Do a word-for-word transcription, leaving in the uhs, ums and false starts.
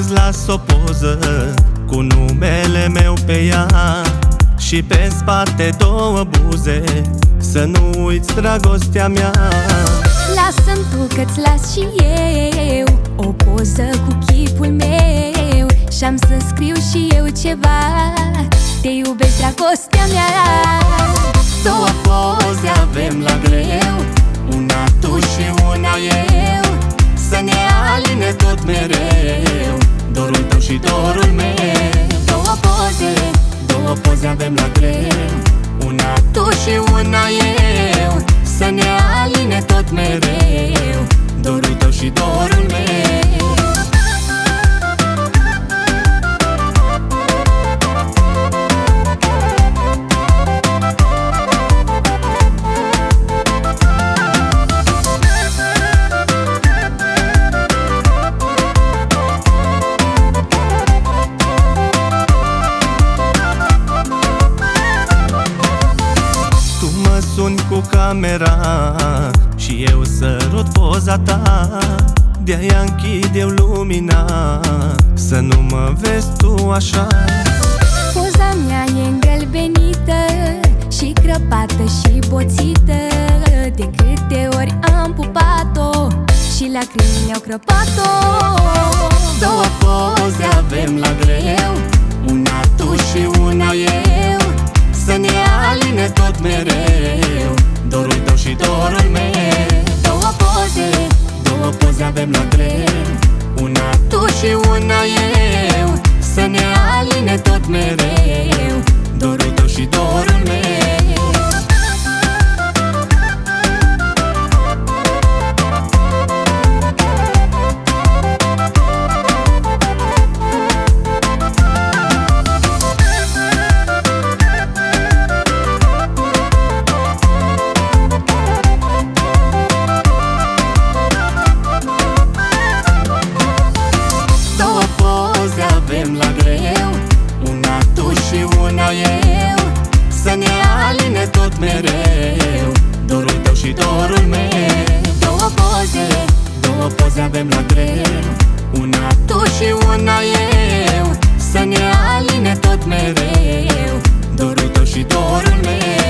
îți las o poză cu numele meu pe ea și pe spate două buze, să nu uiți dragostea mea. Lasă-mi tu că-ți las și eu o poză cu chipul meu și-am să scriu și eu ceva: te iubesc, dragostea mea. Două poze avem la greu, una tu și una eu, să ne aline tot mereu dorul tău și dorul meu. Două poze, două poze avem la greu, una tu și una eu, să ne aline tot mereu dorul tău și dorul meu. Suni cu camera și eu sărut poza ta, de-aia închid eu lumina, să nu mă vezi tu așa. Poza mea e îngălbenită și crăpată și boțită, de câte ori am pupat-o și lacrimile au crăpat-o. Două poze avem la greu, una tu și una eu, să ne aline tot mereu dorul tău și dorul meu. Două poze, două poze avem la greu, una tu și una eu, să ne aline tot mereu dorul tău și dorul meu. Avem la greu, una tu și una eu, să ne aline tot mereu dorul tău și dorul meu. două poze, două poze avem la greu, una tu și una eu, să ne aline tot mereu dorul tău și dorul meu.